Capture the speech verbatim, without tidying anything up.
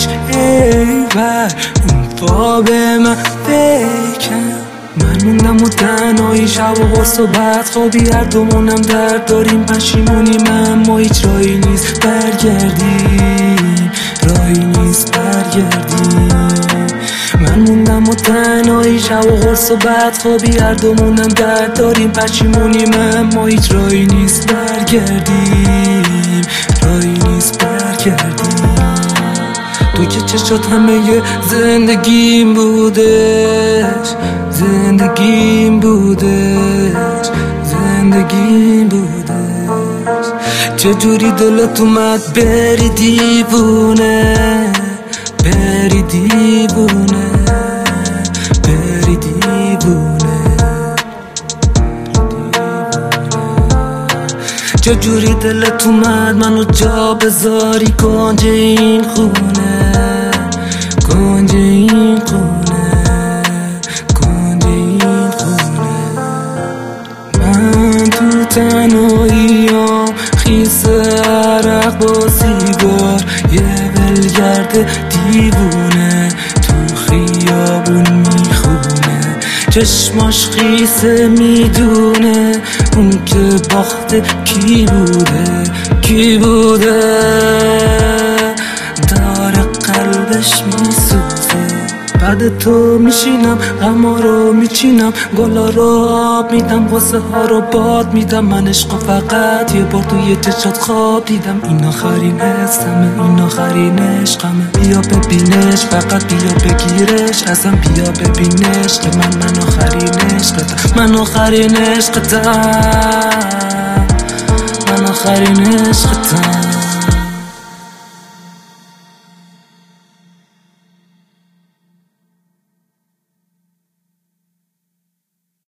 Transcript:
ای بر اون خواب من بکن. من موندم و تنهایی شب و قرص و بدخوابی، هر دومونم درد داریم پشیمونی من، ما هیچ راهی نیست برگردیم، راهی نیست برگردیم. من موندم و تنهایی شب و قرص و بدخوابی، هر دومونم درد داریم پشیمونی من، ما هیچ راهی نیست برگردیم، راهی نیست برگردیم. تو که چشات همه زندگیم بودش، زندگیم بودش، زندگیم بودش. چجوری دلت اومد بری دیوونه، بری دیوونه، بری دیوونه. چجوری دلت اومد منو جا بذاری کنج این خونه، کنج این خونه، کنج این خونه. من تو تنهاییام خیس عرق با سیگار، یه ولگرد دیوونه تو خیابون میخونه. چشماش خیسه میدونه اون که باخته کی بوده، کی بوده. داره قلبش میسوزه، بعد تو میشینم غما رو میچینم، گلا رو آب میدم، واسه ها رو باد میدم. من عشق فقط یه بار توی چشات خواب دیدم، این آخرین حسمه، این آخرین عشقمه. بیا ببینش، فقط بیا بگیرش ازم، بیا ببینش که من من آخرین عشقتم، من آخرین عشقتم، من آخرین عشقتم.